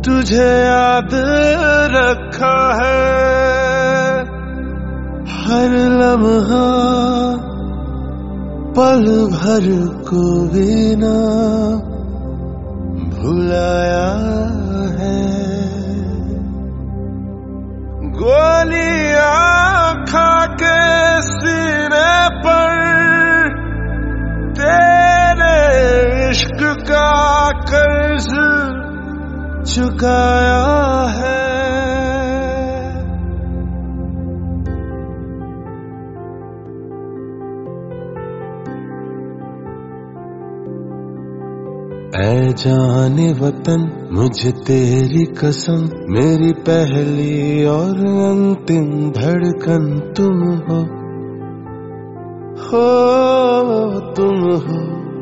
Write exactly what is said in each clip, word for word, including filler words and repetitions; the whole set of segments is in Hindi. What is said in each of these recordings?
तुझे याद रखा है, हर लम्हा पल भर को भी ना भुलाया है। गोलियां खा के सीने पर तेरे इश्क का कर्ज चुकाया है। ऐ जाने वतन मुझे तेरी कसम, मेरी पहली और अंतिम धड़कन तुम हो, हो तुम हो।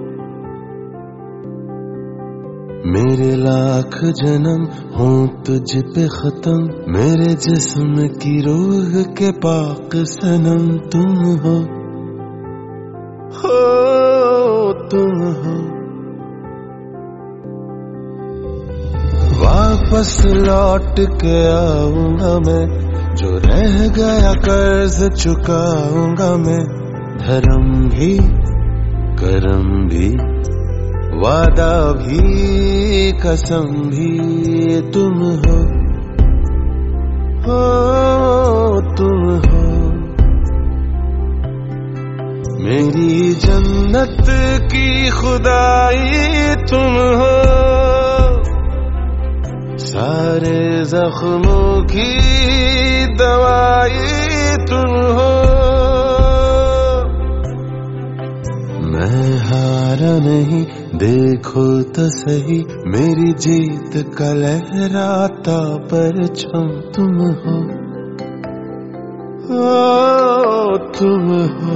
मेरे लाख जन्म हों तुझ पे खत्म, मेरे जिस्म की रूह के पाक सनम तुम हो, हो तुम हो। वापस लौट के आऊंगा मैं, जो रह गया कर्ज चुकाऊंगा मैं। धर्म भी करम भी वादा भी कसम भी तुम हो, हो तुम हो। मेरी जन्नत की खुदाई तुम हो, सारे जख्मों की दवाई तुम हो। मैं हारा नहीं, देखो तो सही, मेरी जीत का लहराता परचम तुम हो, ओ तुम हो।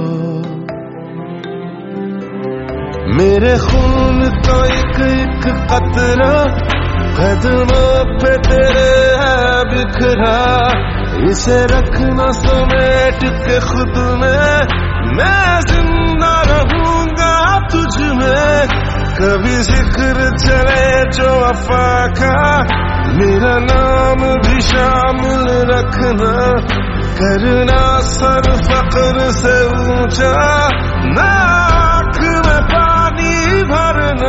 मेरे खून तो एक एक कतरा कदमों पे तेरे है बिखरा, इसे रखना समेट के खुद में, मैं जिंदा रहूंगा तुझ में। कभी जिक्र चले जो वफा का, मेरा नाम भी शामिल रखना। करना सर फक्र से ऊंचा, नाक में पानी भरना।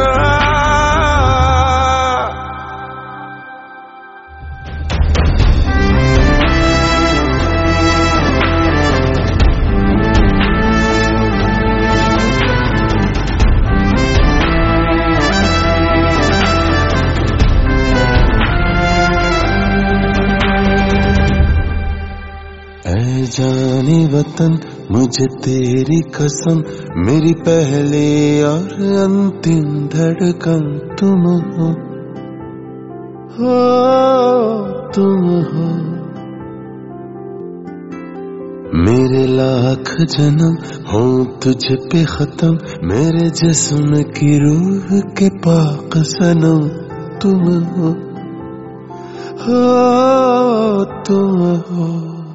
जाने वतन मुझे तेरी कसम, मेरी पहली और अंतिम धड़कन तुम हो, हो तुम हो। मेरे लाख जन्म हो तुझ पे खत्म, मेरे जिस्म की रूह के पाक सनम तुम हो, हो तुम हो।